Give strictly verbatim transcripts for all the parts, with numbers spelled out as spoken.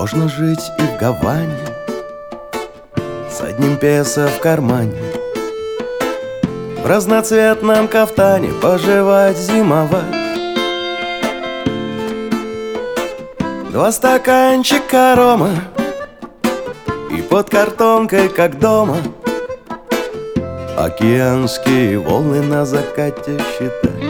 Можно жить и в Гаване с одним песо в кармане, в разноцветном кафтане поживать, зимовать. Два стаканчика рома и под картонкой, как дома, океанские волны на закате считать.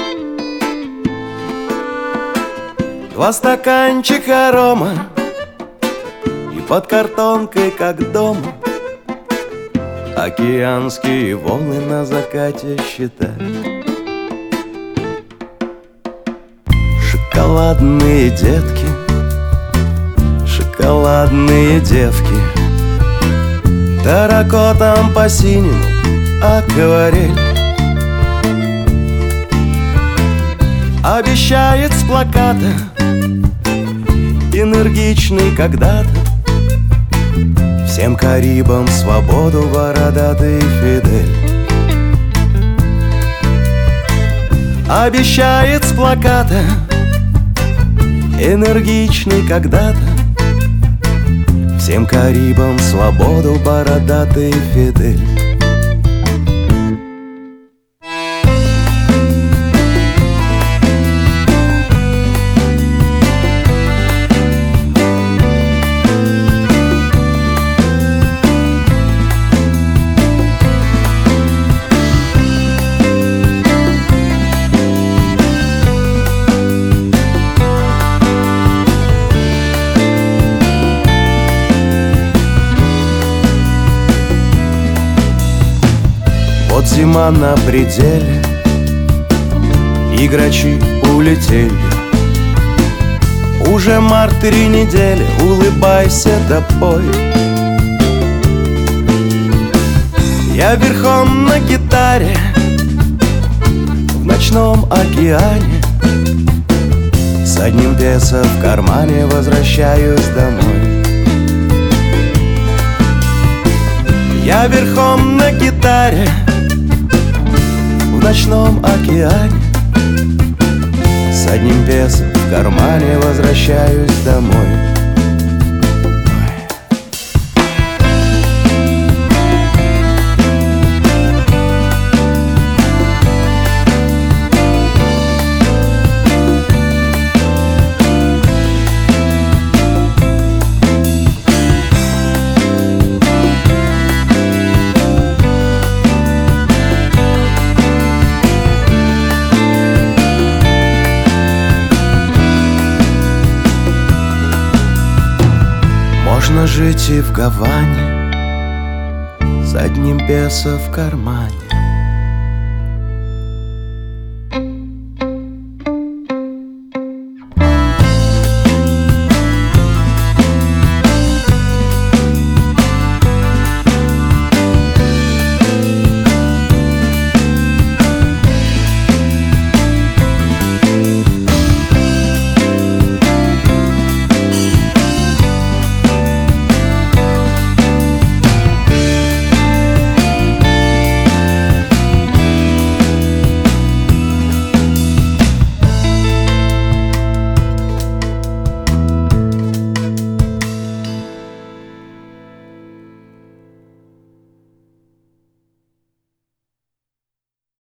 Два стаканчика рома и под картонкой, как дома, океанские волны на закате считать. Шоколадные детки, шоколадные девки, терракотом по-синему акварель обещает с плаката, энергичный когда-то, всем Карибам свободу, бородатый Фидель. Обещает с плаката, энергичный когда-то, всем Карибам свободу, бородатый Фидель. Вот зима на пределе, и грачи улетели. Уже март, три недели, улыбайся да пой. Я верхом на гитаре в ночном океане, с одним песо в кармане возвращаюсь домой. Я верхом на гитаре в ночном океане, с одним песо в кармане возвращаюсь домой. Можно жить и в Гаване с одним песо в кармане,